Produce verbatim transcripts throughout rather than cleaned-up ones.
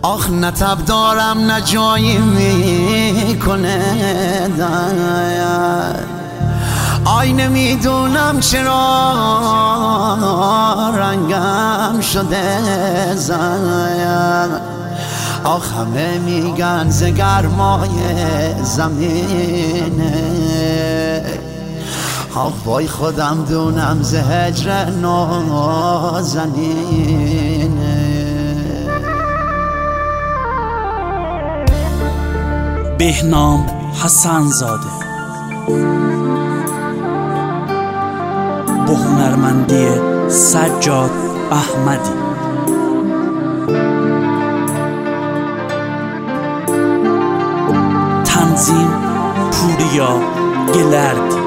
آخ نه تب دارم نه جایی میکنه آی نمیدونم چرا رنگم شده زن آخ همه میگن ز گرمای زمینه آخ وای خودم دونم ز هجر نازنینه. بهنام حسن‌زاده با هنرمندی سجاد احمدی. تنظیم پوریا گلردی.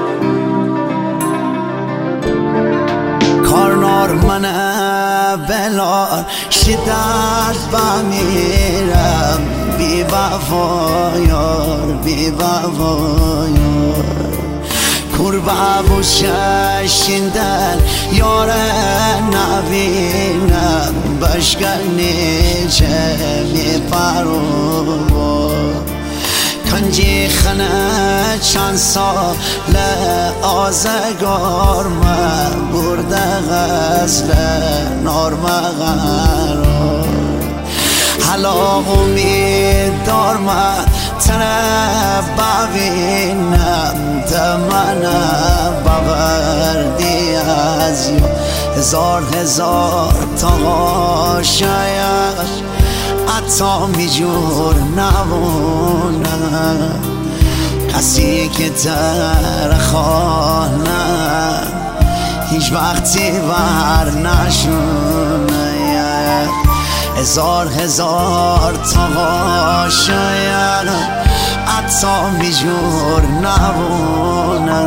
کارنار منه بلار شدت بمیرم بی وفایار بی وفایار کربه و ششیندن یار نبینم بشکنی چه می پرو کنجی خنه چند سال آزگار من برده غزل نارمغرار حالا امید دار من تنه ببینم دمنه بوردی از یو هزار هزار تا شاید حتی میجور نمونه کسی که در خانه هیچ وقتی بر نشونه هزار هزار تا شاید حتی میجور نمونه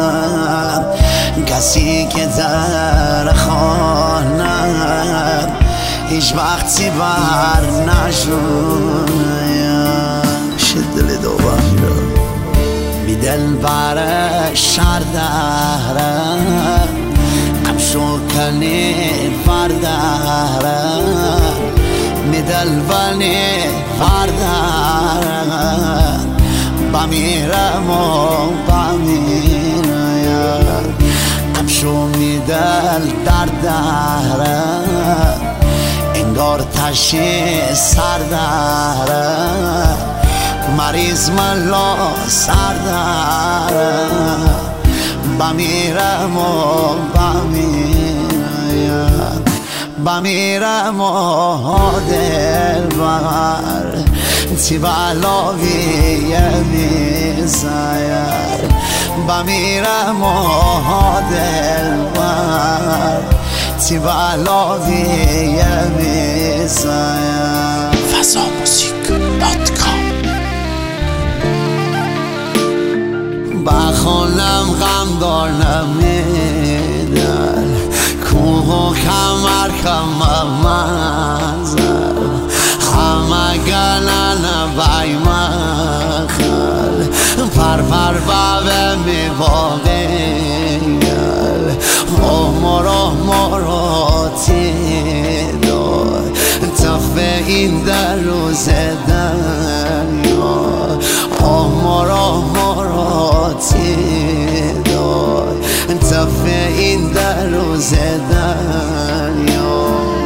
کسی که در خانه هیچ وقتی بر نشونه شد دل دو بخیره بی دل بر شردهره امشو کنی فردهره می دل بنی فردهره بمیرم و بمیرم امشو می دل دردهره انگار تشی سرداره مریض ملا سرداره بمیرم و بمیرم بمیرم و دل بر تی بلاویه میزایر بمیرم و دل بر تی بلاویه میزایر. فضا موسیک دات کام. بخونم غم دار نمیدن کوه و کمر کم منظر همه گلن بای مخل پر پر بابه می باقیل امرو مراتی دار تف این در روز دنیا امرو مراتی دار تف این در روز دنیا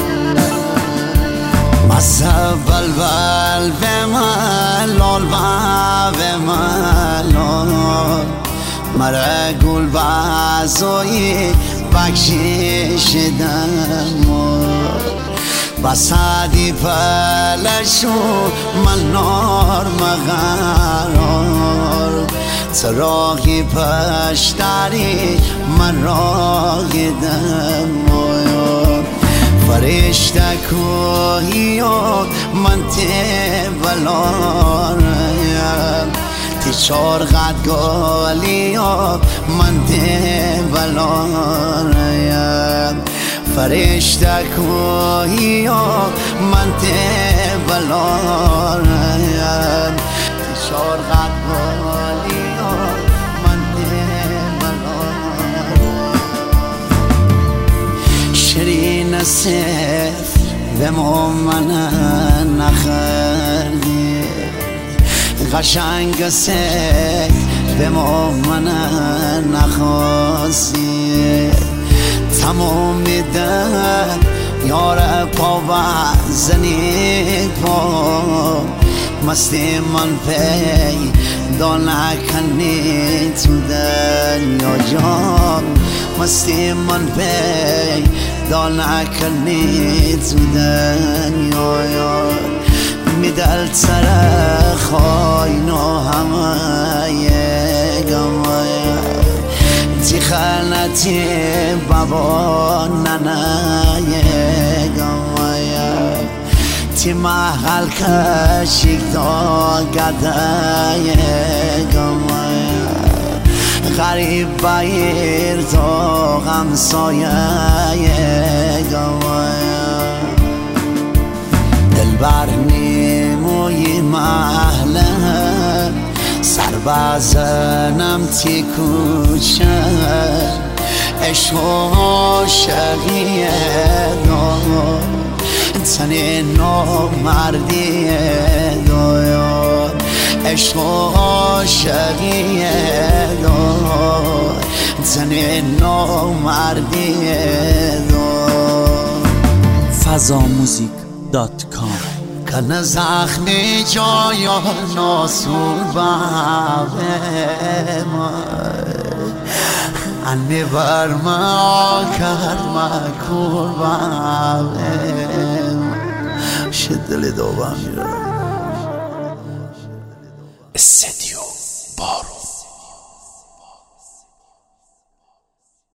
مذهب بلبل به ملال به ملال مرا گل بازوی بخشش دم بسادی پلشو من نار مغرار سراغی پشتری من راغی دم فرشته کوهی و من تبلارم تی چار قد گالی و من تبلارم فرشته کوهی و من تبلارم تی چار قد گالی و من تبلارم شرین صفر به من نخردی قشنگ سک به من نخواستی تمام در یار پا و زنی پا مستی من پی دان نکنی تو دنیا جان مستی من پی دان نکنی تو دنیا می دل سر خواهینو همه گمه تی خلنتی بابا ننه گمه تی محل کشیک دا گده گمه غریب بایر تا غمسایه گمه دل بر نیموی محله سربازنم تی کوچه عشق و عاشقیه دو تنی نو مردیه دو عشق و عاشقیه دو تنی نو مردیه دو فضا موزیک دات کام کنه زخمی جای ناسور باوه ما انی برما کرما کور باوه شد دل دوباره استدیو بارو